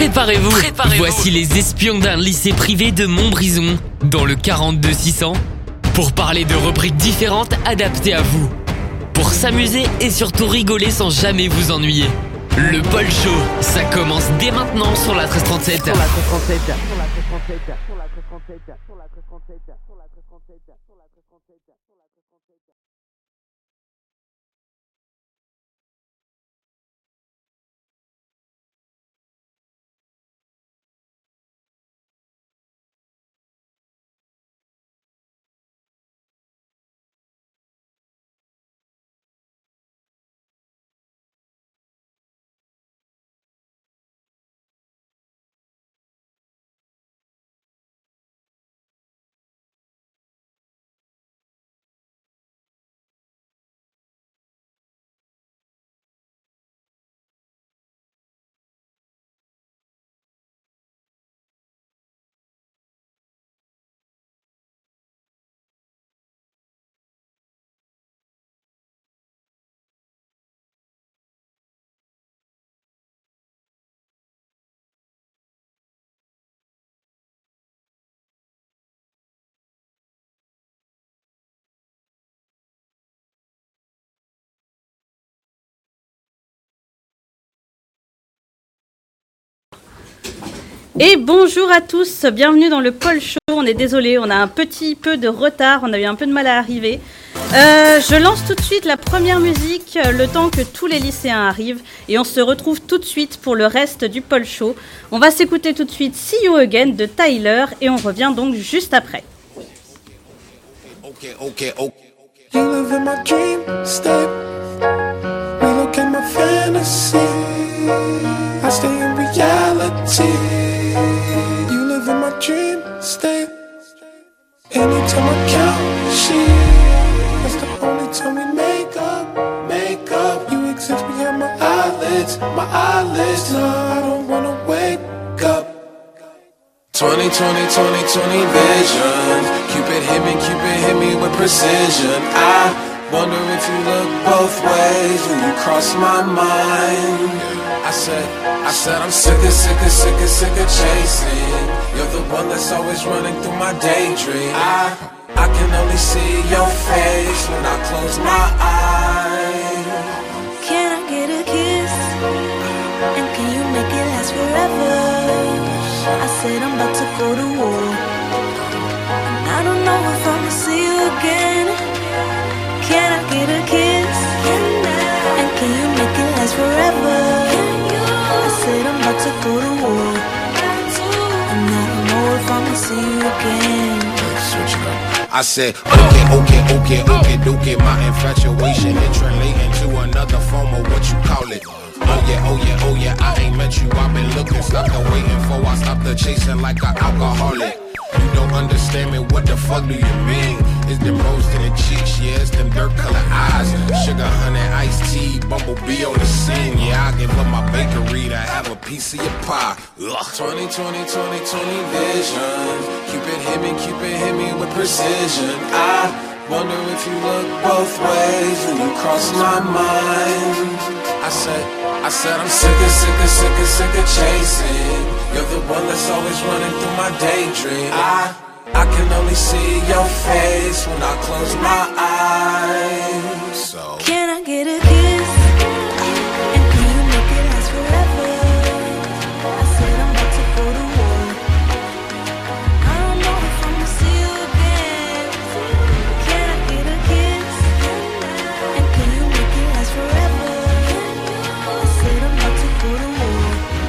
Préparez-vous. Voici les espions d'un lycée privé de Montbrison, dans le 42-600, pour parler de rubriques différentes adaptées à vous. Pour s'amuser et surtout rigoler sans jamais vous ennuyer. Le Paul Show, ça commence dès maintenant sur la 1337. Et bonjour à tous, bienvenue dans le Paul Show. On est désolé, on a un petit peu de retard, on a eu un peu de mal à arriver. Je lance tout de suite la première musique, le temps que tous les lycéens arrivent. Et on se retrouve tout de suite pour le reste du Paul Show. On va s'écouter tout de suite See You Again de Tyler et on revient donc juste après. You live in my dream state. We look at my fantasy. I stay in reality. You live in my dream state. Anytime I count sheep, that's the only time we make up. You exist behind my eyelids. No, I don't wanna wake up. 20, 20, 20, 20 vision. Cupid hit me with precision. I wonder if you look both ways when you cross my mind. I said I'm sick of chasing. You're the one that's always running through my daydream. I can only see your face when I close my eyes. Can I get a kiss? And can you make it last forever? I said I'm about to go to war, and I don't know if I'ma see you again. Can I get a kiss? And can you make it last forever? I said I'm about to go to war, and I don't know if I'ma see you again. Switch it up. I said, okay, my infatuation it translating to another form of what you call it. Oh yeah, I ain't met you, I've been looking, stopped the waiting for, I stopped the chasing like an alcoholic. You don't understand me, what the fuck do you mean? It's them rose to the cheeks, yeah, it's them dirt color eyes. Sugar, honey, iced tea, bumblebee on the scene. Yeah, I give up my bakery to have a piece of your pie. Ugh. 20, 20, 20, 20 vision. Cupid hit me with precision. I wonder if you look both ways when you cross my mind. I said I'm sick of chasing. You're the one that's always running through my daydream. I can only see your face when I close my eyes. So can I get a kiss? And can you make it last forever? I said I'm about to go to war. I don't know if I'ma see you again. Can I get a kiss? And can you make it last forever? I said I'm about to go to war,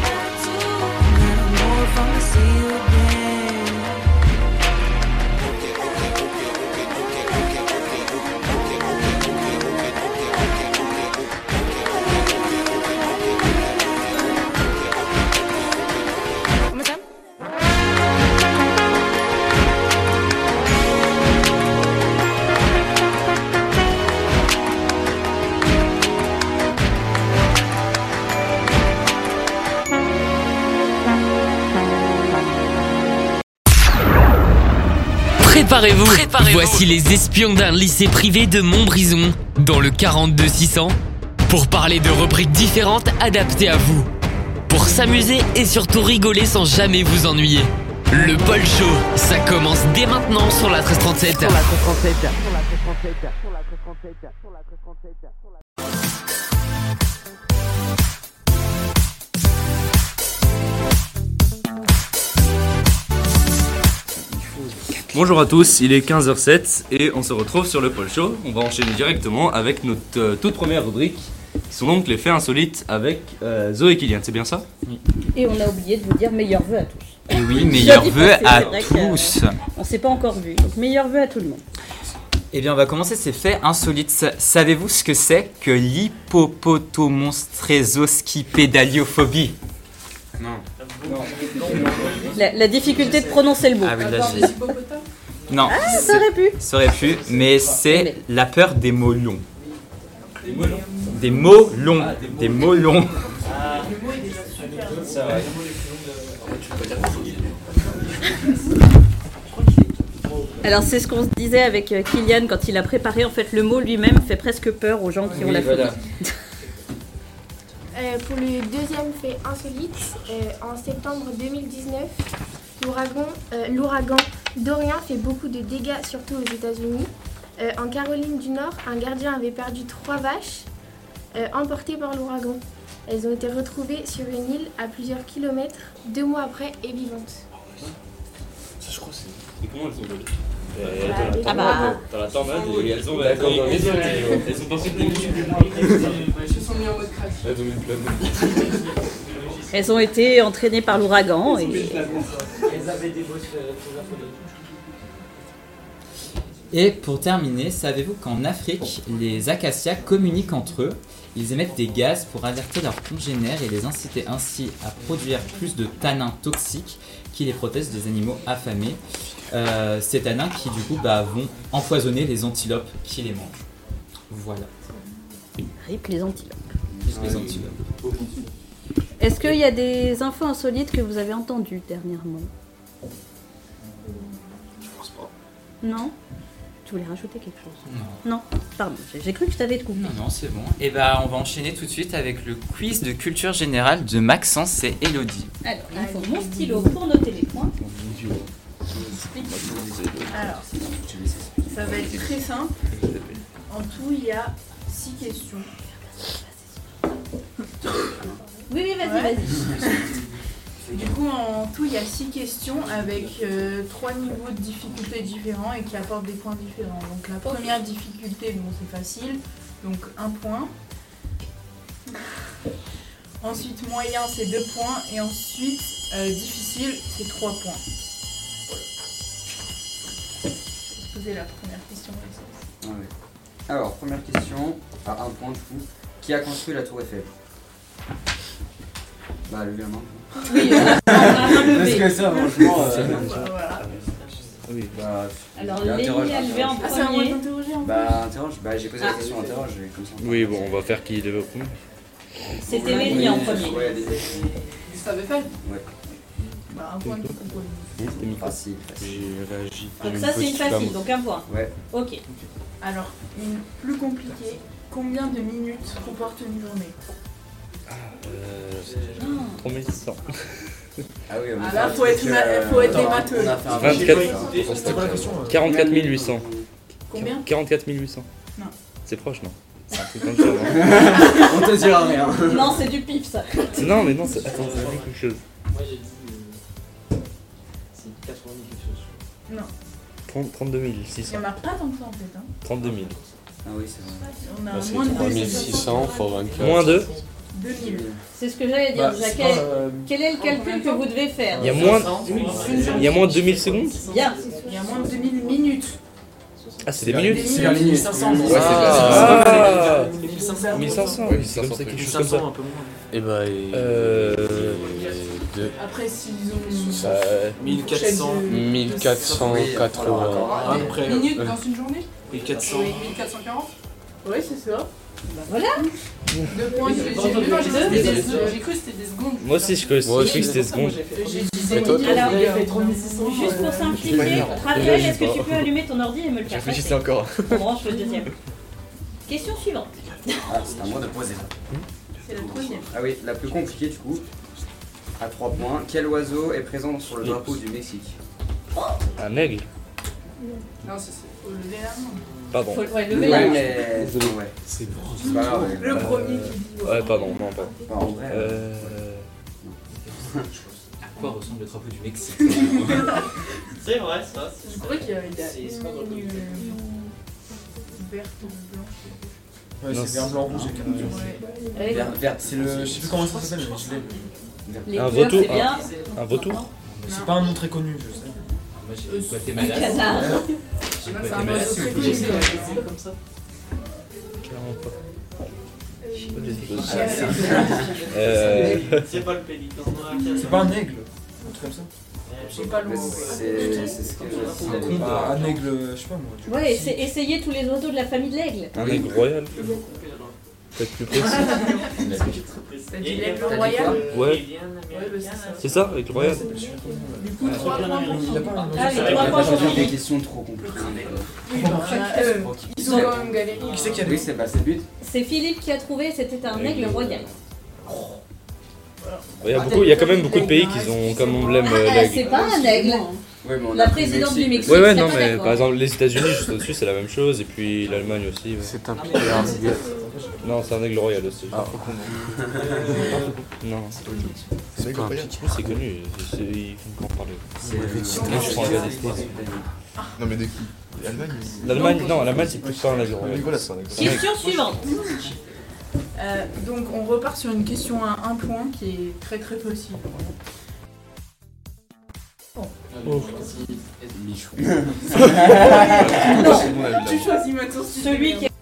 and I don't know if I'ma see you again. Préparez-vous. Voici les espions d'un lycée privé de Montbrison, dans le 42-600, pour parler de rubriques différentes adaptées à vous. Pour s'amuser et surtout rigoler sans jamais vous ennuyer. Le Paul Show, ça commence dès maintenant sur la 1337. Bonjour à tous, il est 15h07 et on se retrouve sur le Paul Show. On va enchaîner directement avec notre toute première rubrique, qui sont donc les faits insolites avec Zoé et Kylian, c'est bien ça? Et on a oublié de vous dire meilleurs vœux à tous. Et oui, meilleurs vœux à tous. On s'est pas encore vu, donc meilleurs vœux à tout le monde. Eh bien, on va commencer ces faits insolites. Savez-vous ce que c'est que l'hippopotomonstrézosquipédaliophobie? Non. La difficulté de prononcer le mot. Ah oui, là j'ai... Non, Ça aurait pu. ça aurait pu, mais c'est la peur des mots longs. Des mots longs. Des mots longs. Alors c'est ce qu'on se disait avec Kylian quand il a préparé. En fait, le mot lui-même fait presque peur aux gens qui ont la phobie. Pour le deuxième fait insolite, en septembre 2019, l'ouragan Dorian fait beaucoup de dégâts, surtout aux États-Unis. En Caroline du Nord, un gardien avait perdu 3 vaches emportées par l'ouragan. Elles ont été retrouvées sur une île à plusieurs kilomètres 2 mois après et vivantes. Ça, je crois que c'est... Et comment elles ont volé? Ah bah. Dans la tornade et elles ont... Elles ont pensé que des Elles ont été entraînées par l'ouragan. Et pour terminer, savez-vous qu'en Afrique, les acacias communiquent entre eux? Ils émettent des gaz pour alerter leurs congénères et les inciter ainsi à produire plus de tanins toxiques qui les protègent des animaux affamés. Ces tanins qui du coup vont empoisonner les antilopes qui les mangent. Voilà. Rip les antilopes. Les antilopes. Est-ce qu'il y a des infos insolites que vous avez entendues dernièrement? Je pense pas. Non? Tu voulais rajouter quelque chose? Non. Pardon, j'ai cru que je t'avais coupé. Non, c'est bon. Et on va enchaîner tout de suite avec le quiz de culture générale de Maxence et Elodie. Alors, il faut mon stylo pour noter les points. Alors, ça va être très simple. En tout, il y a 6 questions. Oui, vas-y, Ouais. vas-y. Du coup, en tout, il y a 6 questions avec 3 niveaux de difficulté différents et qui apportent des points différents. Donc la première difficulté, bon, c'est facile, donc 1 point. Ensuite, moyen, c'est 2 points. Et ensuite, difficile, c'est 3 points. Voilà. Je vais te poser la première question. Ah ouais. Alors, première question, à 1 point du coup. Qui a construit la tour Eiffel? Bah, levez la main. Oui, on a Parce que ça, franchement. Voilà. Oui. Bah, Alors, interroge. Lémi a levé en Ah, c'est à moi premier. d'interroger en fait. Bah, interroge. Bah, j'ai posé la question, interroge. Comme ça. Oui, bon, on va faire qui lève au premier. C'était Lémi en premier. Ouais, des Ça avait fait? Ouais. Bah, 1 point de contrôle. Facile. J'ai réagi. Donc ça, c'est une facile, donc 1 point. Ouais. Ok. Alors, une plus compliquée. Combien de minutes comporte une journée? 3600. Ah oui, Ah là, faut être des matheux. On a fait un 24. C'était quoi la question 44 800. Combien? 44 800. Non. C'est proche, non? C'est un truc comme ça, non? On te dira rien. Non, c'est du pif, ça. Non, mais non, c'est... Attends, ça dit quelque chose. Moi j'ai dit. C'est 90 quelque chose. Non, 32 il 600. n'y en a pas tant que ça en fait. Hein. 32 000. Ah oui, c'est vrai. On a moins de 3600 fois 24. Moins de... 2000. C'est ce que j'allais dire. Bah, Jacques. c'est pas, Quel est le calcul que vous devez faire? Il y a moins de 2000 secondes? Bien. Il y a moins de 2000 minutes. Ah, c'est des minutes? C'est vers les 1500. Ouais, c'est Ah, 1500, oui, c'est comme ça, quelque chose comme ça. un peu moins. Et bah, Après, s'ils ont 1400. 1480. À peu près. minutes dans une journée? 1400. 1440? Oui, c'est ça. Bah voilà. 2 points. J'ai cru que c'était des secondes. Moi aussi, je crois que c'était secondes. J'ai dit Alors, juste juste pour simplifier, Raphaël, est-ce que tu peux allumer ton ordi et me le faire passer? Encore. On branche le deuxième. Question suivante. Ah, c'est à moi de poser. C'est la troisième. Ah oui, la plus compliquée du coup. À 3 points. Quel oiseau est présent sur le drapeau du Mexique? Un aigle. Non, c'est faut lever la main. Pardon. Faut lever Ouais, la main. mais. Désolé. Ouais. C'est bon. C'est pas grave. Le premier qui dit. Ouais, pardon, non, pas. Bah, en vrai. À quoi ressemble le drapeau du Mexique? C'est vrai, ça. Je crois qu'il y a une C'est pas drôle. ligne verte ou blanche. Ouais, Non, c'est vert, blanc, rouge et capuchon. Ouais. Vert. C'est le. Je sais plus comment ça s'appelle, mais je l'ai. Les Un couleurs, vautour, c'est bien. Un vautour. C'est pas un nom très connu, je sais. Moi j'ai Un Guatemala. canard. J'ai C'est un Guatemala. oiseau très connu. C'est comme ça. Clairement pas. C'est pas le pélican. C'est pas un aigle, un truc comme ça. J'ai pas le Mais mot. c'est ce que je savais pas. Un aigle, je sais pas moi. Ouais, essayez tous les oiseaux de la famille de l'aigle. Un aigle royal. Peut-être plus précis. T'as dit l'aigle royal? Ouais. Ouais, bah, c'est ça. C'est ça, aigle royal. Du coup, 3 points pour Il a pas un Ah, les On 3 va points pas pour choisir des Philippe. questions trop compliquées. Oui, bah, ils ont quand même galéré. Qui c'est qui a Oui, c'est le but. C'est Philippe qui a trouvé, c'était un aigle royal. Il y a quand même beaucoup de pays qui ont comme emblème Ah, l'aigle. c'est pas un aigle. Ouais, mais on La a pris le présidente du Mexique. Ouais, serait non, pas mais d'accord. par exemple, les États-Unis, juste au-dessus, c'est la même chose, et puis l'Allemagne aussi. Ouais. C'est un pillard. Non, c'est un aigle royal aussi. Ah, non, c'est pas un pillard. c'est connu, ils font qu'en parler. Moi, je prends un gars d'esprit. Non, mais l'Allemagne. L'Allemagne, non, l'Allemagne, c'est plus pas un aigle royal. Nicolas, c'est un aigle. Question suivante. Donc, on repart sur une question à 1 point qui est très très facile. Michou. Tu choisis maintenant Celui qui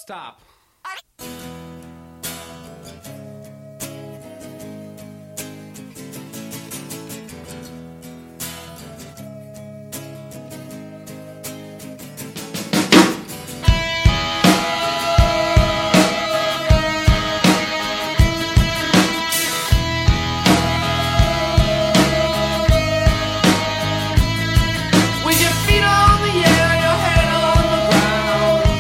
Stop. With your feet on the air, your head on the ground.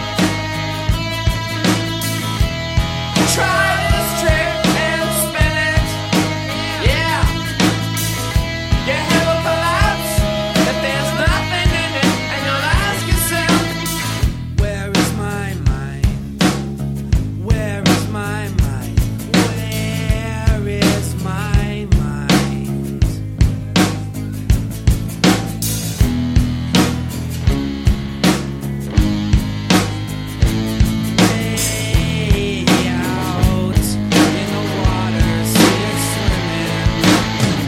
Try this trick and spin it. Yeah. Your head will collapse if there's nothing in it, and you'll ask yourself, where is my mind? Where is my mind? Where is my mind? Way out in the water, see it swimming.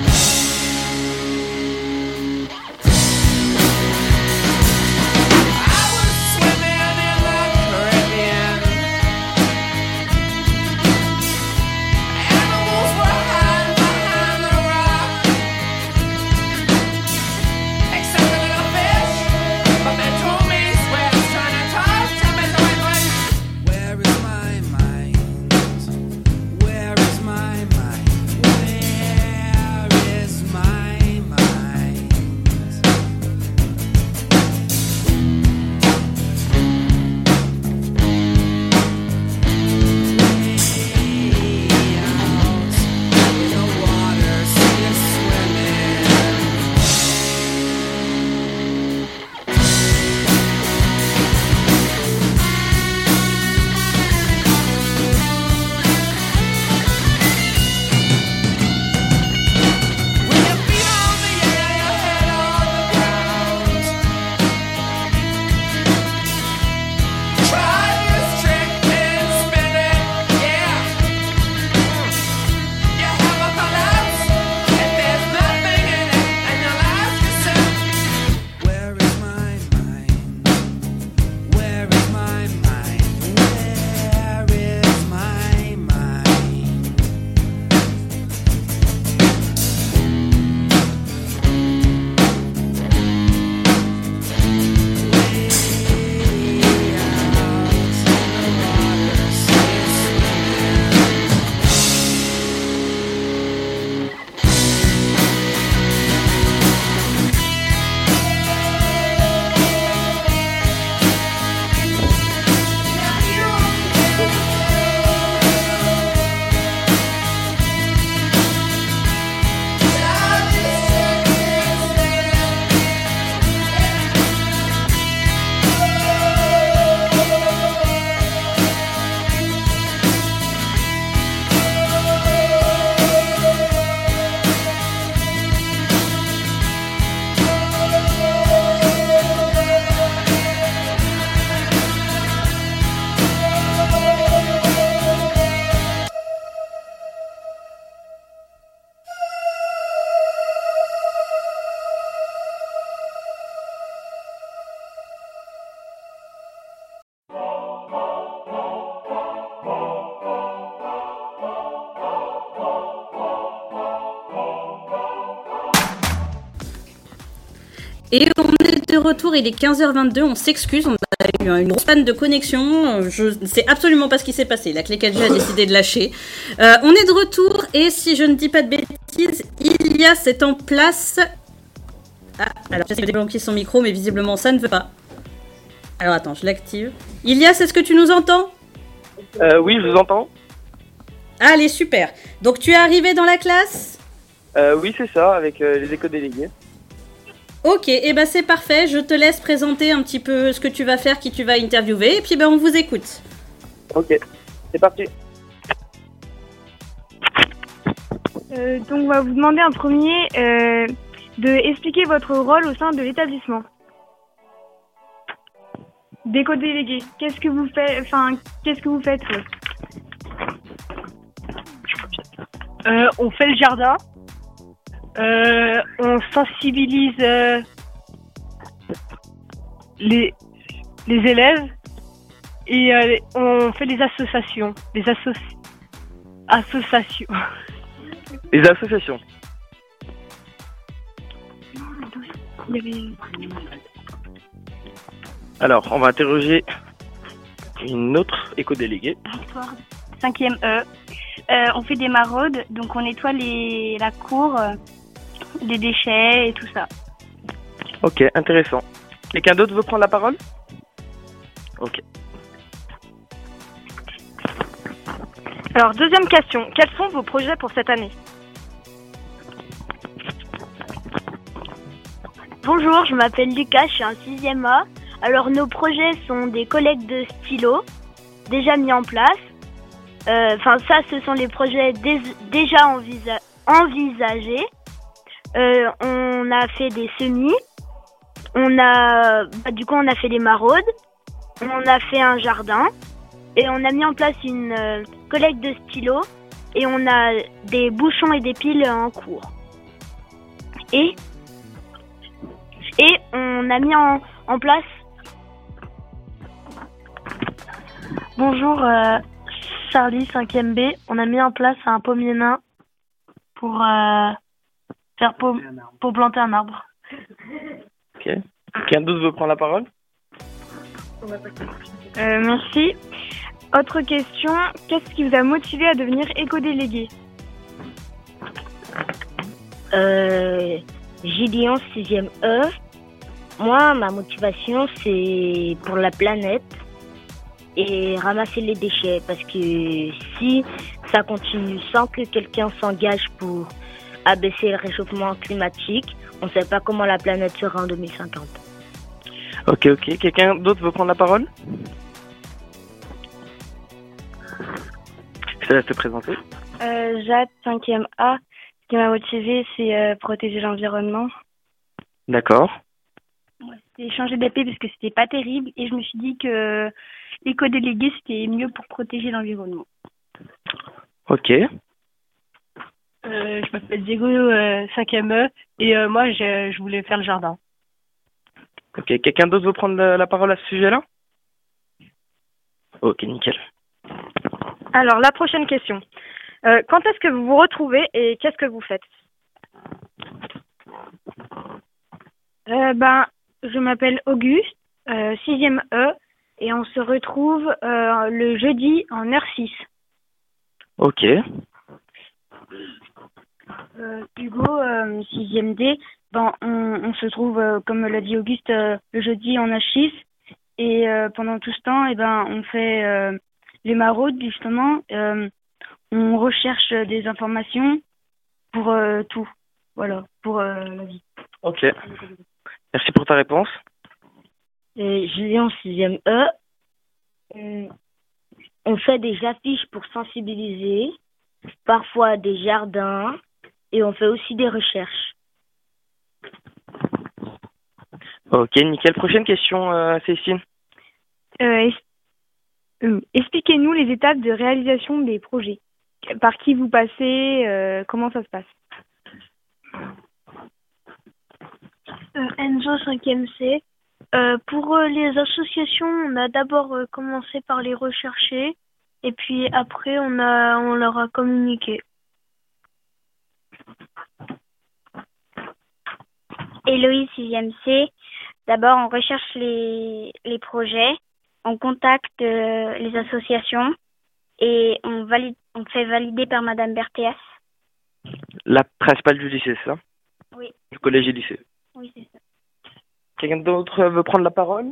I was swimming in the Caribbean. Animals were hiding behind the rock, except a little fish. But they told me swear it's trying to tell me something. Where is my mind? Where is my mind? Where is my mind? Way out in the water, see it swimming. With your feet on the air, your head on the ground. Try this trick and spin it, yeah. Your head will collapse if there's nothing in it, and you'll ask yourself, where is my mind? Where is my mind? Where is my mind? Et on est de retour, il est 15h22, on s'excuse, on a eu une grosse panne de connexion, je ne sais absolument pas ce qui s'est passé, la clé 4G a décidé de lâcher. On est de retour et si je ne dis pas de bêtises, Ilias est en place. Ah, alors j'essaie de débloquer son micro, mais visiblement ça ne veut pas. Alors attends, je l'active. Ilias, est-ce que tu nous entends ? Oui, je vous entends. Allez, super. Donc tu es arrivé dans la classe ? Oui, c'est ça, avec les éco-délégués. Ok, et ben c'est parfait, je te laisse présenter un petit peu ce que tu vas faire, qui tu vas interviewer, et puis ben on vous écoute. Ok, c'est parti. Donc on va vous demander en premier de expliquer votre rôle au sein de l'établissement. Déco-délégué, qu'est-ce que vous faites, On fait le jardin. On sensibilise les élèves Et on fait des associations. Associations. Les associations. Alors, on va interroger une autre éco-déléguée. 5e E. On fait des maraudes, donc on nettoie la cour, des déchets et tout ça. Ok, intéressant. Quelqu'un d'autre veut prendre la parole? Ok. Alors, deuxième question. Quels sont vos projets pour cette année? Bonjour, je m'appelle Lucas, je suis en 6e A. Alors nos projets sont des collectes de stylos déjà mis en place. Enfin ça, ce sont les projets déjà envisagés. On a fait des semis. On a fait des maraudes. On a fait un jardin. Et on a mis en place une collecte de stylos. Et on a des bouchons et des piles en cours. Et on a mis en place... Bonjour, Charlie, 5e B. On a mis en place un pommier nain pour planter un arbre. Ok. Quelqu'un d'autre veut prendre la parole? Merci. Autre question, qu'est-ce qui vous a motivé à devenir éco-délégué? Gideon, 6e E. Moi, ma motivation, c'est pour la planète et ramasser les déchets. Parce que si ça continue sans que quelqu'un s'engage pour abaisser le réchauffement climatique, on ne sait pas comment la planète sera en 2050. Ok. Quelqu'un d'autre veut prendre la parole? Je te laisse te présenter. Jade, 5e A. Ce qui m'a motivée, c'est protéger l'environnement. D'accord. C'était changer d'AP parce que c'était pas terrible et je me suis dit que l'éco-délégué c'était mieux pour protéger l'environnement. Ok. Je m'appelle Diego, 5e E, et moi je voulais faire le jardin. Ok. Quelqu'un d'autre veut prendre la parole à ce sujet-là? Ok, nickel. Alors, la prochaine question. Quand est-ce que vous vous retrouvez et qu'est-ce que vous faites? Je m'appelle Auguste, 6e E, et on se retrouve le jeudi en heure 6. Ok. Hugo, 6e D, on se trouve, comme l'a dit Auguste, le jeudi en H6, et pendant tout ce temps, on fait les maraudes, justement. On recherche des informations pour tout, voilà, pour la vie. Ok. Merci pour ta réponse. Julien, 6e E. On fait des affiches pour sensibiliser, parfois des jardins, et on fait aussi des recherches. Ok, nickel. Prochaine question, Cécile. Expliquez-nous les étapes de réalisation des projets. Par qui vous passez, comment ça se passe? Enzo, 5e C. Pour les associations, on a d'abord commencé par les rechercher et puis après on leur a communiqué. Héloïse, 6e C. D'abord, on recherche les projets, on contacte les associations et on fait valider par Madame Berthéas. La principale du lycée, c'est ça? Oui. Du collège et lycée. Oui, c'est ça. Quelqu'un d'autre veut prendre la parole?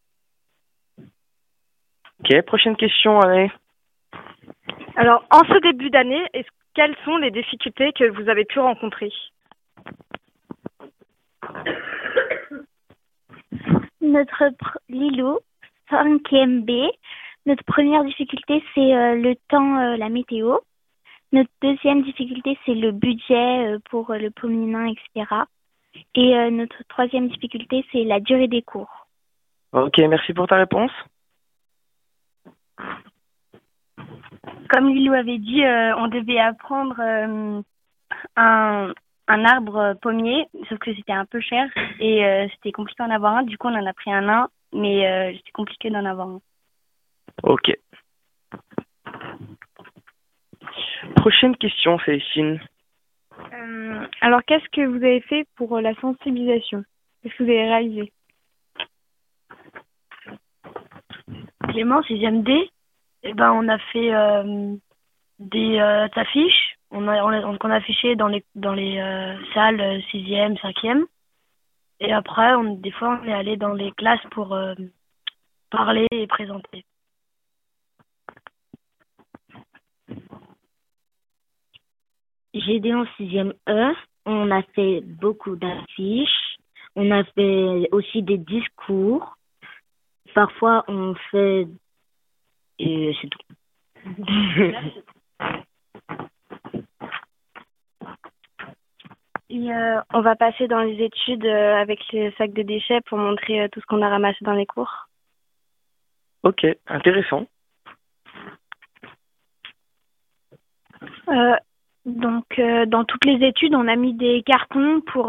Ok, prochaine question, allez. Alors, en ce début d'année, quelles sont les difficultés que vous avez pu rencontrer? Lilo, 5e B. Notre première difficulté, c'est le temps, la météo. Notre deuxième difficulté, c'est le budget pour le pommier nain, etc. Et notre troisième difficulté, c'est la durée des cours. Ok, merci pour ta réponse. Comme Lilou avait dit, on devait apprendre un arbre pommier, sauf que c'était un peu cher et c'était compliqué d'en avoir un. Du coup, on en a pris un nain, mais c'était compliqué d'en avoir un. Ok. Prochaine question, Célestine. Alors, qu'est-ce que vous avez fait pour la sensibilisation? Qu'est-ce que vous avez réalisé? Clément, 6e D, eh ben, on a fait des affiches. On a affiché dans les salles 6e, 5e. Et après, des fois, on est allé dans les classes pour parler et présenter. J'ai aidé en 6e E. On a fait beaucoup d'affiches. On a fait aussi des discours. Parfois, on fait... Et c'est tout. Et, on va passer dans les études avec les sacs de déchets pour montrer tout ce qu'on a ramassé dans les cours. Ok, intéressant. Donc, dans toutes les études, on a mis des cartons pour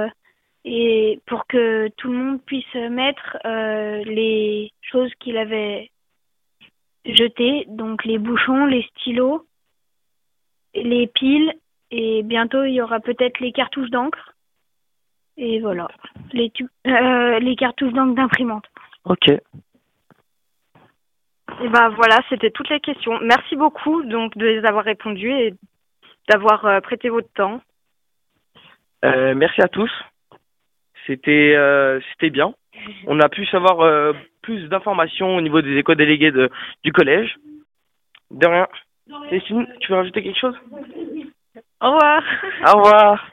que tout le monde puisse mettre les choses qu'il avait jetées, donc les bouchons, les stylos, les piles, et bientôt il y aura peut-être les cartouches d'encre. Et voilà, les cartouches d'encre d'imprimante. Ok. Et ben voilà, c'était toutes les questions. Merci beaucoup donc de les avoir répondues et d'avoir prêté votre temps. Merci à tous. C'était bien. On a pu savoir plus d'informations au niveau des éco-délégués du collège. De rien. Cécile, tu veux rajouter quelque chose? Au revoir. Au revoir.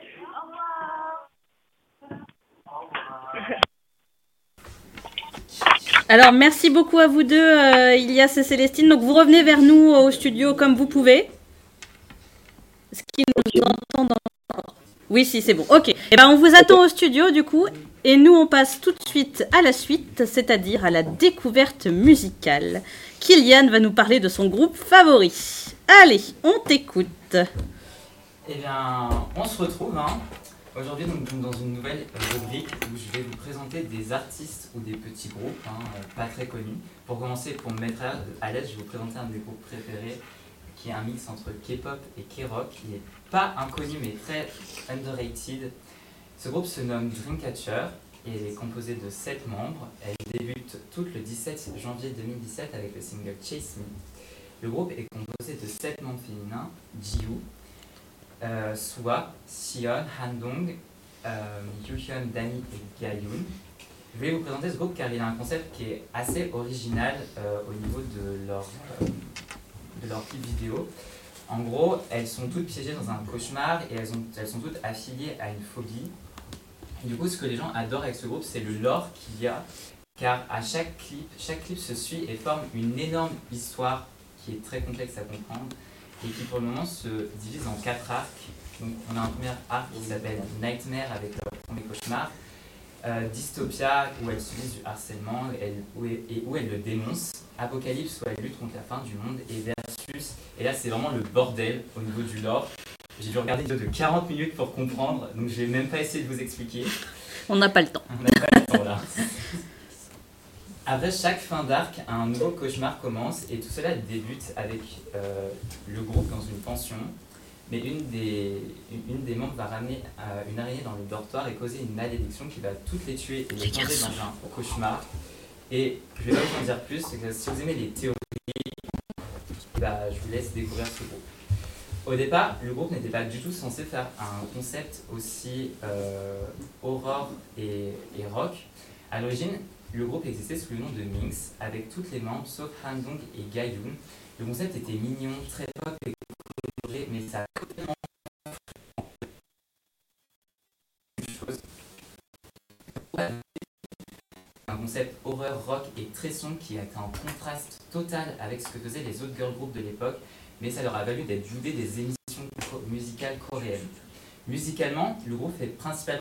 Alors, merci beaucoup à vous deux, Ilias et Célestine. Donc, vous revenez vers nous au studio comme vous pouvez. Ce qui nous entend dans... Oui, si, c'est bon. Ok. Eh ben, on vous attend au studio, du coup. Et nous, on passe tout de suite à la suite, c'est-à-dire à la découverte musicale. Kylian va nous parler de son groupe favori. Allez, on t'écoute. Eh bien, on se retrouve, Aujourd'hui, donc, dans une nouvelle rubrique où je vais vous présenter des artistes ou des petits groupes, pas très connus. Pour commencer, pour me mettre à l'aise, je vais vous présenter un de mes groupes préférés, qui est un mix entre K-pop et K-rock. Il n'est pas inconnu, mais très underrated. Ce groupe se nomme Dreamcatcher et est composé de 7 membres. Elle débute toutes le 17 janvier 2017 avec le single Chase Me. Le groupe est composé de 7 membres féminins, Jiwoo, Sua, Sion, Handong, Yuhyun, Dani et Gayoon. Je vais vous présenter ce groupe car il a un concept qui est assez original au niveau de leur clip vidéo. En gros, elles sont toutes piégées dans un cauchemar et elles sont toutes affiliées à une phobie. Du coup, ce que les gens adorent avec ce groupe, c'est le lore qu'il y a, car à chaque clip se suit et forme une énorme histoire qui est très complexe à comprendre et qui pour le moment se divise en 4 arcs. Donc on a un premier arc qui s'appelle Nightmare avec leur premier cauchemar, Dystopia où elles subissent du harcèlement et où elles le dénoncent, Apocalypse où elles luttent contre la fin du monde et Versus, et là c'est vraiment le bordel au niveau du lore. J'ai dû regarder une vidéo de 40 minutes pour comprendre, donc je vais même pas essayer de vous expliquer. On n'a pas le temps. On n'a pas le temps là. Après chaque fin d'arc, un nouveau cauchemar commence et tout cela débute avec le groupe dans une pension. Mais une des membres va ramener une araignée dans le dortoir et causer une malédiction qui va toutes les tuer et les plonger dans un cauchemar. Et je vais pas vous en dire plus, c'est que si vous aimez les théories, je vous laisse découvrir ce groupe. Au départ, le groupe n'était pas du tout censé faire un concept aussi horror et rock. À l'origine, le groupe existait sous le nom de Minx, avec toutes les membres sauf Handong et Gayoon. Le concept était mignon, très pop et coloré, mais ça a complètement un concept horreur, rock et très sombre qui a été en contraste total avec ce que faisaient les autres girl groups de l'époque, mais ça leur a valu d'être viewés des émissions musicales coréennes. Musicalement, le groupe fait principalement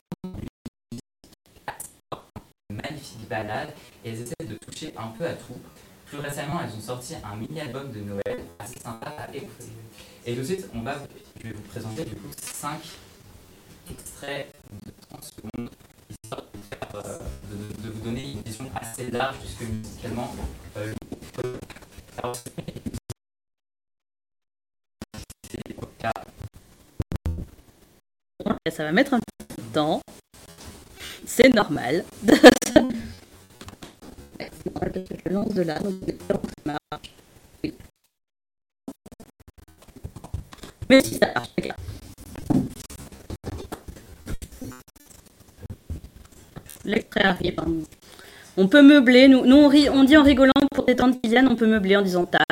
magnifique balade et elles essaient de toucher un peu à tout. Plus récemment, elles ont sorti un mini-album de Noël assez sympa à écouter. Et tout de suite, je vais vous présenter du coup 5 extraits de 30 secondes histoire de vous donner une vision assez large puisque musicalement, le groupe Ça va mettre un petit peu de temps. C'est normal. C'est normal parce que je lance de là, donc ça marche. Oui. Mais si ça marche, c'est clair. L'extrait arrive. On peut meubler, nous on dit en rigolant pour des tantes qui viennent, on peut meubler en disant table.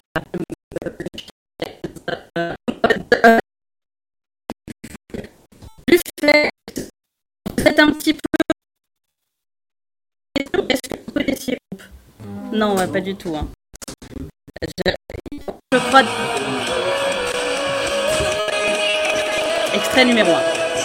Buffet, faites un petit peu. Est-ce que vous connaissiez? Non, ouais, pas du tout. Hein. Je crois. Extrait numéro 1.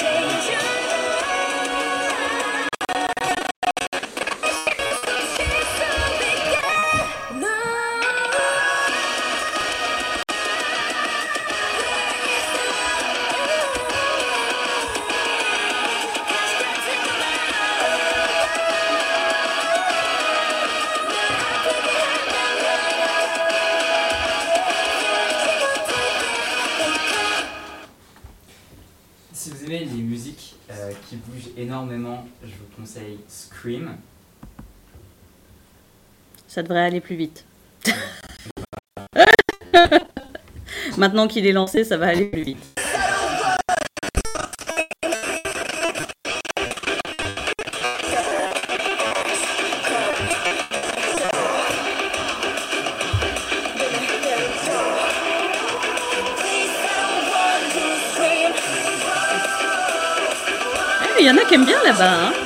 Si vous aimez les musiques qui bougent énormément, je vous conseille Scream. Ça devrait aller plus vite. Maintenant qu'il est lancé, ça va aller plus vite. Il y en a qui aiment bien là-bas. Hein.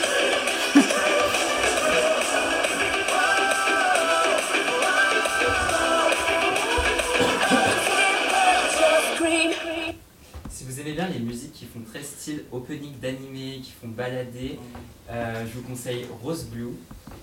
Si vous aimez bien les musiques qui font très style opening d'animé, qui font balader, je vous conseille Rose Blue.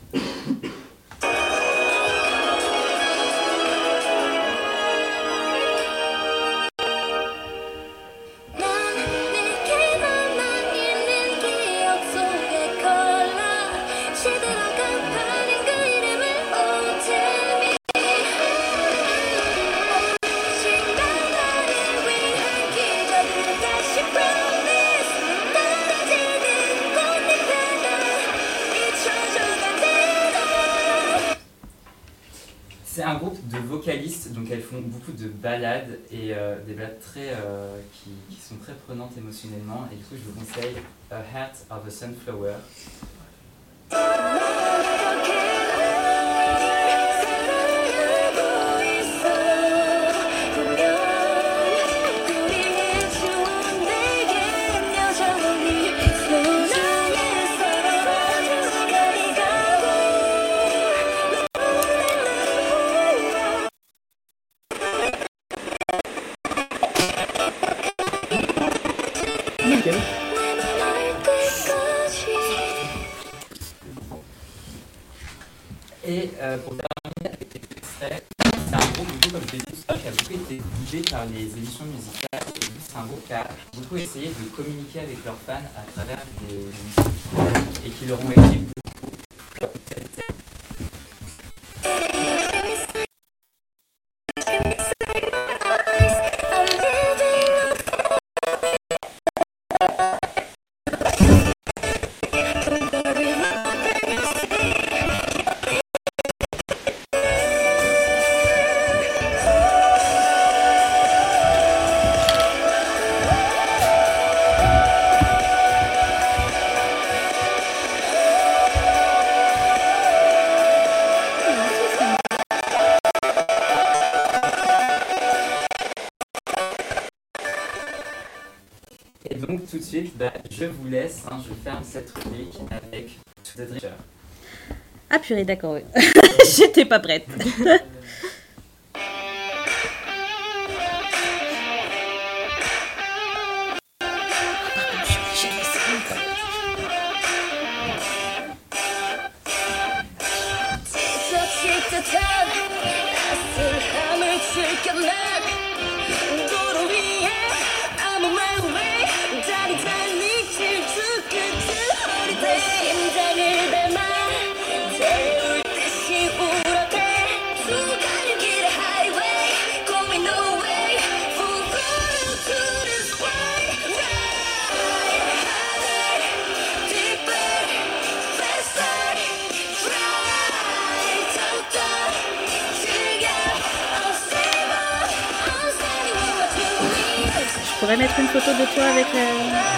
C'est un groupe de vocalistes, donc elles font beaucoup de ballades et des ballades très, qui sont très prenantes émotionnellement. Et du coup, je vous conseille A Heart of a Sunflower. Et pour terminer avec les extraits, c'est un groupe, du coup, comme je l'ai dit, qui a beaucoup été guidé par les émissions musicales. C'est un groupe qui a beaucoup essayé de communiquer avec leurs fans à travers des musiques et qui leur ont écrit beaucoup. Et donc tout de suite, je vous laisse, je ferme cette rubrique avec The Drescher. Ah purée, d'accord, oui. J'étais pas prête. 심장을 담아 태울 듯이 울어대 수가를 길어 pourrais mettre une photo de toi avec la...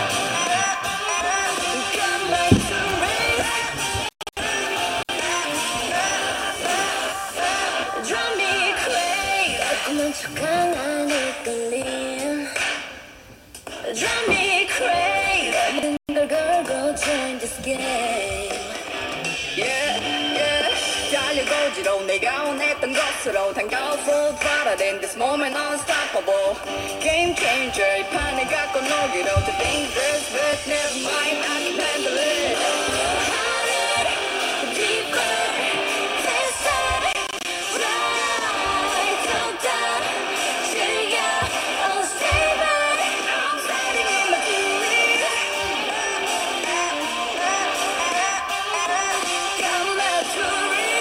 달려고지로 내가 원했던 것으로 단거울 바라된 this moment unstoppable Game changer 이 판을 갖고 놀기로 too dangerous but never mind I can handle it Harder, deeper, faster Right, so down 즐겨, oh stay back I'm standing on my feet Come back to it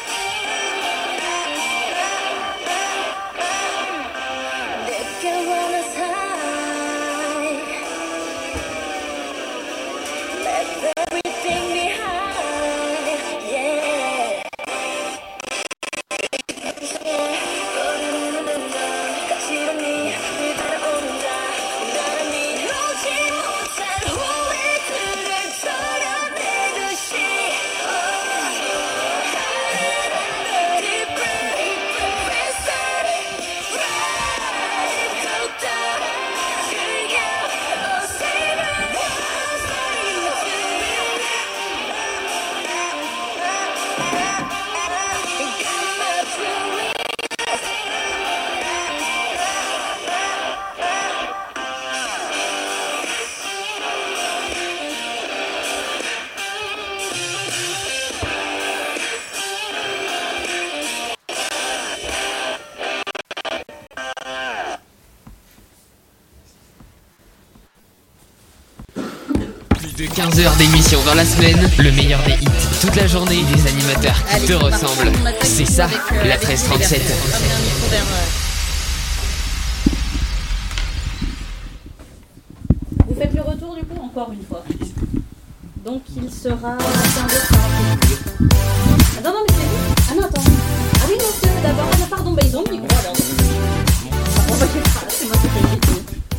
Plus de 15 heures d'émission dans la semaine, le meilleur des hits toute la journée, des animateurs qui te ressemblent. C'est ça, la 1337. Vous faites le retour du coup encore une fois. Donc il sera 15h48. Ah non, mais c'est lui. Ah non, attends. Ah oui, non, c'est eux d'abord. Ah non, pardon, bah ils ont le micro alors. Bon, bah, je sais pas, c'est moi qui fais le micro.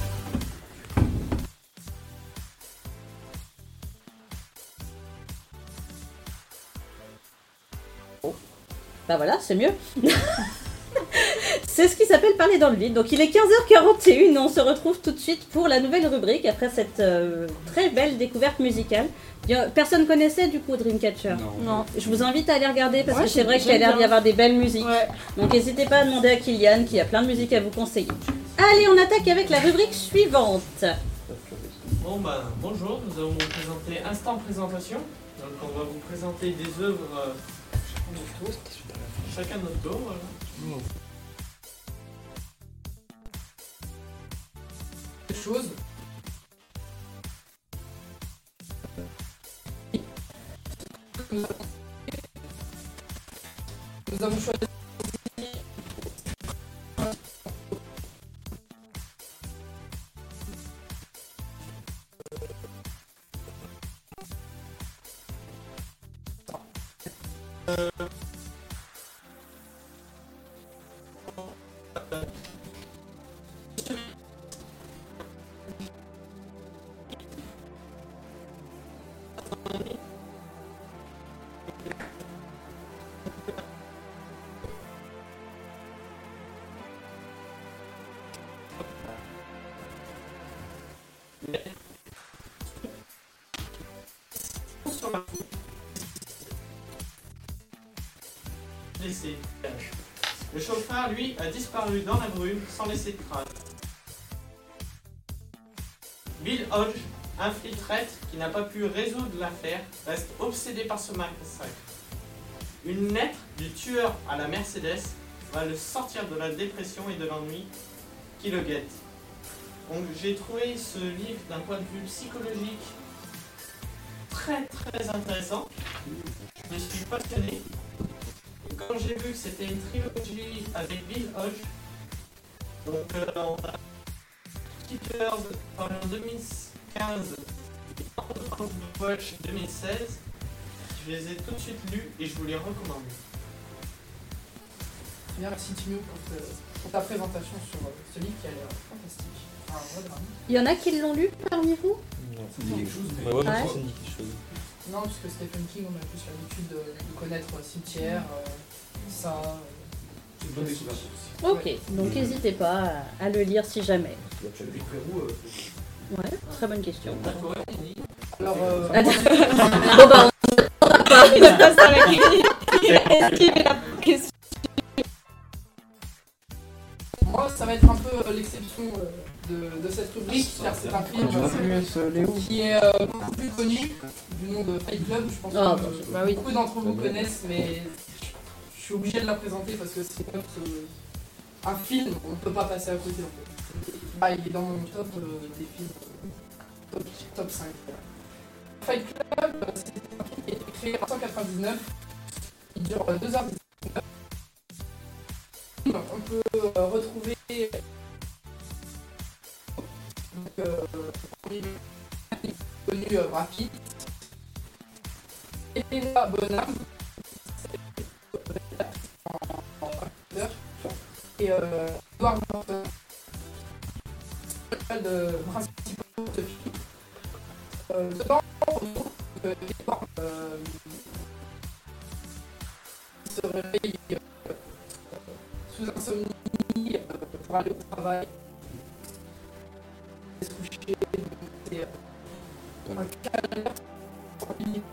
Bah voilà, c'est mieux. C'est ce qui s'appelle parler dans le vide. Donc il est 15h41, on se retrouve tout de suite pour la nouvelle rubrique après cette très belle découverte musicale. Personne connaissait du coup Dreamcatcher? Non. Je vous invite à aller regarder parce que c'est vrai qu'il y a l'air d'y avoir des belles musiques. Ouais. Donc n'hésitez pas à demander à Kylian qui a plein de musiques à vous conseiller. Allez, on attaque avec la rubrique suivante. Bon bah bonjour, nous allons vous présenter Instant Présentation. Donc on va vous présenter des œuvres chacun de notre tour. Voilà. Des choses. Nous avons choisi laissé. Le chauffeur, lui, a disparu dans la brume sans laisser de traces. Bill Hodge, infiltrate qui n'a pas pu résoudre l'affaire, reste obsédé par ce massacre. Une lettre du tueur à la Mercedes va le sortir de la dépression et de l'ennui qui le guette. Donc j'ai trouvé ce livre d'un point de vue psychologique très intéressant. Je me suis passionné. Quand j'ai vu que c'était une trilogie avec Bill Hodge, donc on a Keepers en 2015 et Watch 2016, je les ai tout de suite lus et je vous les recommande. Bien, merci Timo pour ta présentation sur ce livre qui a l'air fantastique. Il y en a qui l'ont lu parmi vous? Non, ça me dit quelque chose. mais- Ouais, moi aussi, ça me dit quelque chose. Non, puisque Stephen King, on a plus l'habitude de connaître Cimetière, ça. C'est une bonne découverte aussi. Ok, donc n'hésitez pas à le lire si jamais. Tu as lu Pérou Ouais, très bonne question. Alors, bon bah on ne pas, il passe à la esquiver la question. Moi, ça va être un peu l'exception de cette rubrique, car c'est un film qui est beaucoup plus connu du nom de Fight Club. Je pense que beaucoup d'entre vous connaissent, mais je suis obligé de la présenter parce que c'est comme un film, on ne peut pas passer à côté en fait. Bah, il est dans mon top des films, top 5. Fight Club, c'est un film qui a été créé en 1999, il dure 2h19. On peut retrouver connu Brad Pitt, Helena Bonham et Edward Norton. Le principal de ce film. Dedans, on retrouve Edward se réveille sous insomnie pour aller au travail. Se coucher, c'est un calme sans limite.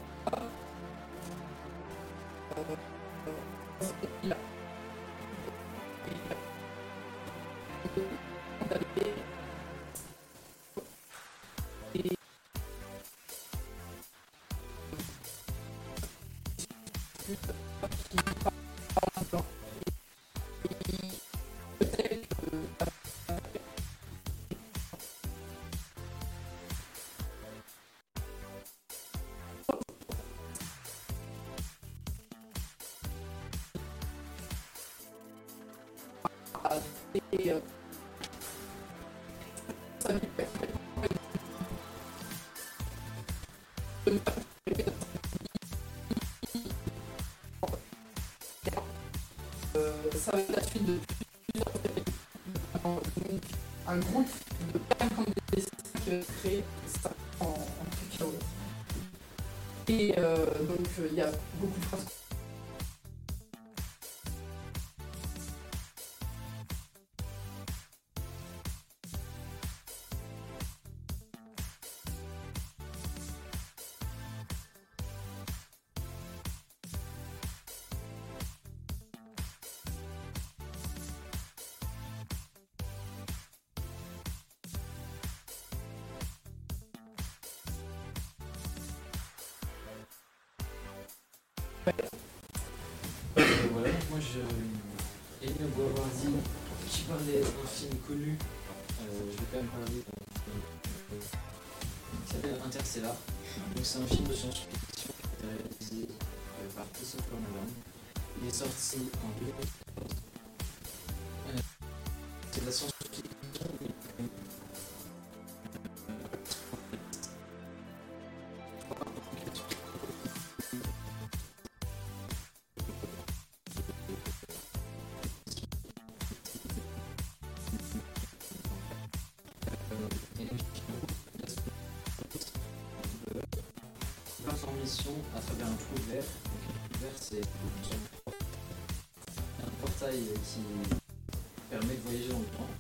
Ça va être la suite de plusieurs un groupe de 55 créé ça en cacahuète. Et donc il y a beaucoup de phrases. Voilà, moi je Elio Guavardi qui parlait d'un film connu, je vais quand même parler qui s'appelle Interstellar. Donc c'est un film de science-fiction qui a été réalisé par Christopher Nolan. Il est sorti en 2014. C'est de la science-fiction. L'information à travers un trou vert. Donc, un trou vert, c'est un portail qui permet de voyager dans le temps.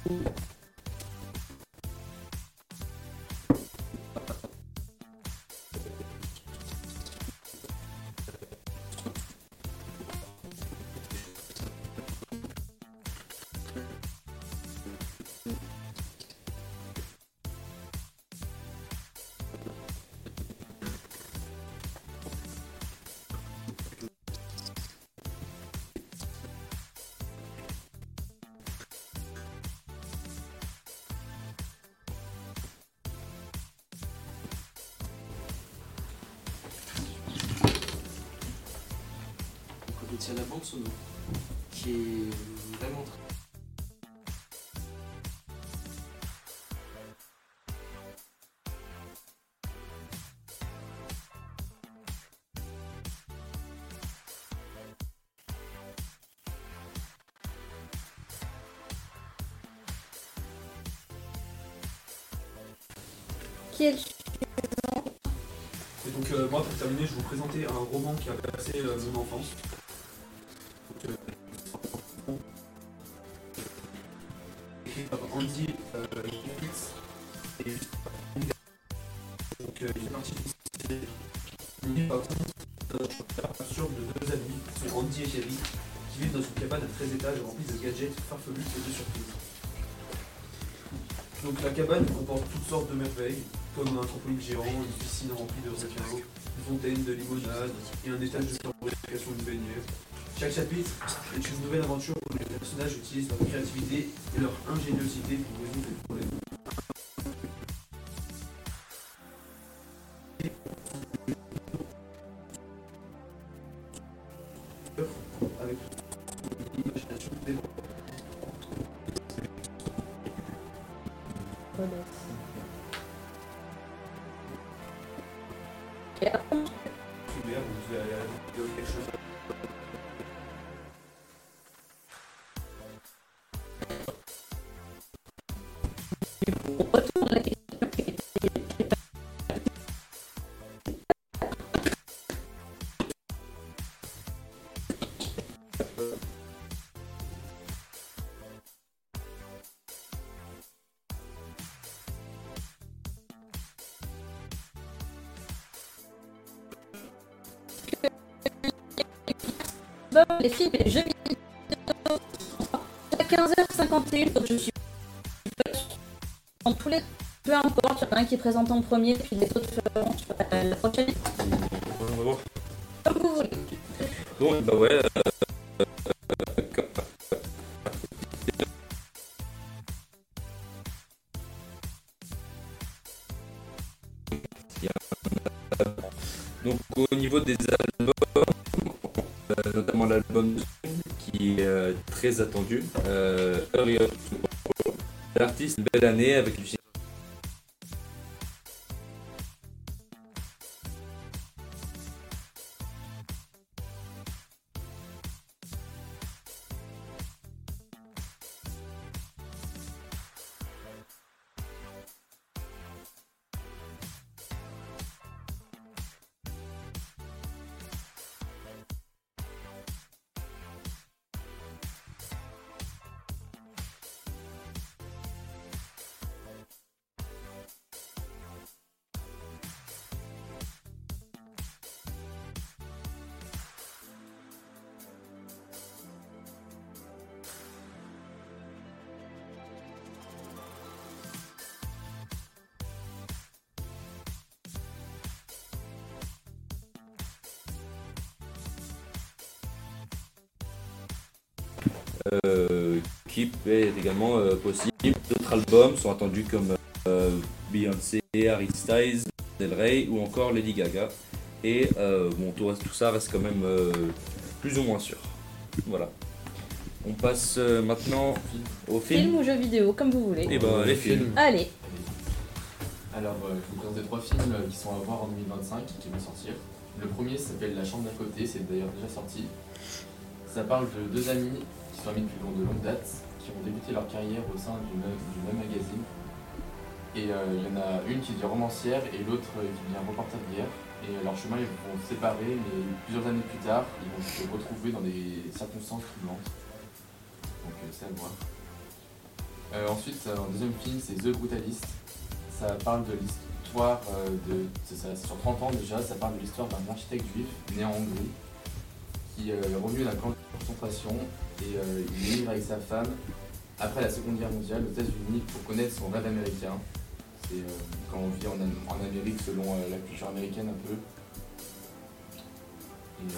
Il y a la bande sonore qui est vraiment très... Qui est le Et donc moi pour terminer je vais vous présenter un roman qui a passé mon enfance. Donc, écrit par Andy Griffiths et donc il fait partie de cette série. Il par contre absurde de deux amis qui sont Andy et Terry qui vivent dans une cabane à 13 étages remplie de gadgets farfelus et de surprises. Donc la cabane comporte toutes sortes de merveilles, comme un trampoline géant, une piscine remplie de requins, une fontaine de limonade et un étage de fabrication de beignets. Chaque chapitre est une nouvelle aventure où les personnages utilisent leur créativité et leur ingéniosité pour résoudre des problèmes. Avec l'imagination débordante. Vous avez quelque chose à... Les films et les jeux vidéo à 15h51, donc je suis en tous les... Peu importe, il y en a un qui présente en premier, puis les autres feront la prochaine. Comme vous voulez. Bon, bah ouais. Donc au niveau des albums, notamment l'album qui est très attendu, Hurry Up Tomorrow. L'artiste, belle année avec du qui est également possible. D'autres albums sont attendus comme Beyoncé, Harry Styles, Del Rey ou encore Lady Gaga. Et bon, tout ça reste quand même plus ou moins sûr. Voilà. On passe maintenant au film. Film ou jeux vidéo, comme vous voulez. Et bah les films. Allez. Alors, je vais vous présenter 3 films qui sont à voir en 2025 qui vont sortir. Le premier s'appelle La Chambre d'à côté, c'est d'ailleurs déjà sorti. Ça parle de deux amis qui sont amis depuis de longue date, qui ont débuté leur carrière au sein du même magazine. Et il y en a une qui devient romancière et l'autre qui devient reporter de guerre. Et leurs chemins ils vont se séparer, mais plusieurs années plus tard, ils vont se retrouver dans des circonstances troublantes. Donc c'est à voir. Ensuite, un deuxième film, c'est The Brutalist. Ça parle de l'histoire c'est sur 30 ans déjà, ça parle de l'histoire d'un architecte juif né en Hongrie qui est revenu d'un camp de concentration et il émigre avec sa femme après la Seconde Guerre mondiale aux États-Unis pour connaître son rêve américain. C'est quand on vit en Amérique selon la culture américaine un peu. Et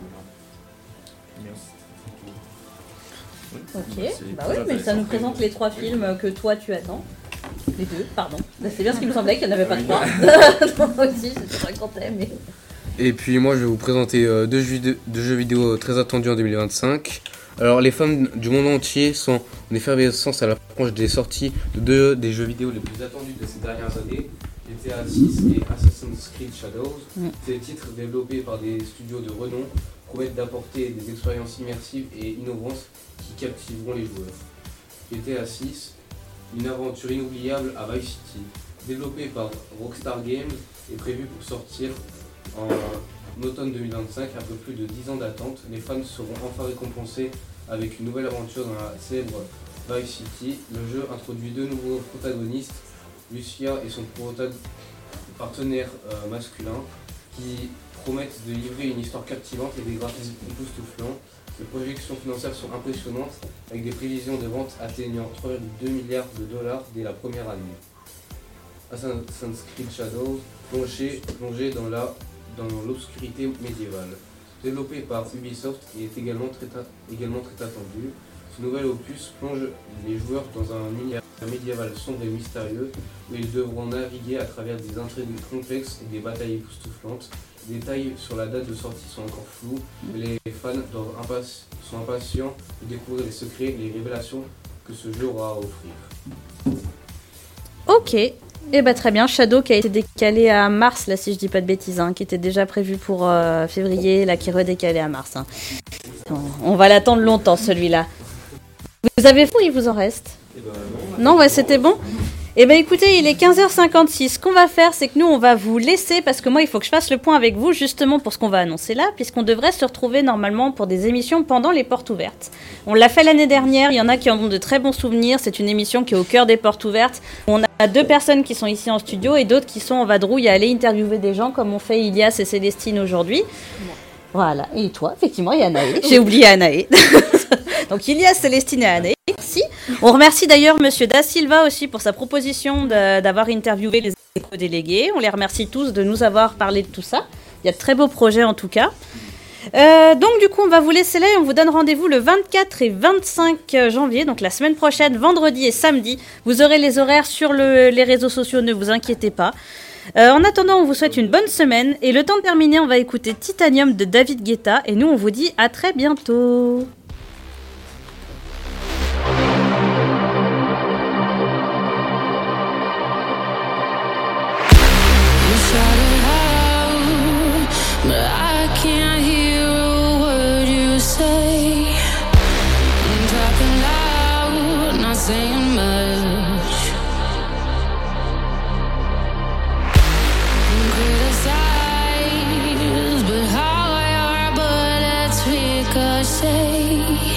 Ok, bah oui, mais ça nous présente les 3 films que toi tu attends. Les 2, pardon. C'est bien ce qui me semblait qu'il n'y en avait pas 3. Moi aussi, je te racontais, mais... Et puis moi je vais vous présenter deux jeux vidéo très attendus en 2025. Alors les fans du monde entier sont en effervescence à l'approche des sorties de 2 des jeux vidéo les plus attendus de ces dernières années, GTA 6 et Assassin's Creed Shadows. Ces titres développés par des studios de renom promettent d'apporter des expériences immersives et innovantes qui captiveront les joueurs. GTA 6, une aventure inoubliable à Vice City, développé par Rockstar Games, est prévu pour sortir en automne 2025. Après plus de 10 ans d'attente, les fans seront enfin récompensés avec une nouvelle aventure dans la célèbre Vice City. Le jeu introduit 2 nouveaux protagonistes, Lucia et son partenaire masculin, qui promettent de livrer une histoire captivante et des graphismes époustouflants. Les projections financières sont impressionnantes, avec des prévisions de vente atteignant 3,2 milliards de dollars dès la première année. Assassin's Creed Shadows, plongé dans l'obscurité médiévale. Développé par Ubisoft et est également très attendu, ce nouvel opus plonge les joueurs dans un univers médiéval sombre et mystérieux où ils devront naviguer à travers des intrigues complexes et des batailles époustouflantes. Les détails sur la date de sortie sont encore flous, mais les fans sont impatients de découvrir les secrets et les révélations que ce jeu aura à offrir. Ok, et bah très bien. Shadow qui a été décalé à mars, là si je dis pas de bêtises, hein, qui était déjà prévu pour février, là qui est redécalé à mars. Hein. On va l'attendre longtemps celui-là. Vous avez fou, il vous en reste? Non, ouais, c'était bon. Eh bien écoutez, il est 15h56. Ce qu'on va faire, c'est que nous, on va vous laisser, parce que moi, il faut que je fasse le point avec vous, justement pour ce qu'on va annoncer là, puisqu'on devrait se retrouver normalement pour des émissions pendant les portes ouvertes. On l'a fait l'année dernière, il y en a qui en ont de très bons souvenirs. C'est une émission qui est au cœur des portes ouvertes. On a 2 personnes qui sont ici en studio et d'autres qui sont en vadrouille à aller interviewer des gens, comme on fait Ilias et Célestine aujourd'hui. Voilà, et toi, effectivement, il y a Anaé. J'ai oublié Anaé. Donc Ilias, Célestine et Anaé. Merci. On remercie d'ailleurs Monsieur Da Silva aussi pour sa proposition d'avoir interviewé les éco-délégués. On les remercie tous de nous avoir parlé de tout ça. Il y a de très beaux projets en tout cas. Donc du coup, on va vous laisser là et on vous donne rendez-vous le 24 et 25 janvier, donc la semaine prochaine, vendredi et samedi. Vous aurez les horaires sur les réseaux sociaux, ne vous inquiétez pas. En attendant, on vous souhaite une bonne semaine. Et le temps de terminer, on va écouter Titanium de David Guetta. Et nous, on vous dit à très bientôt. Saying much, criticize, but how your bullets ricochet.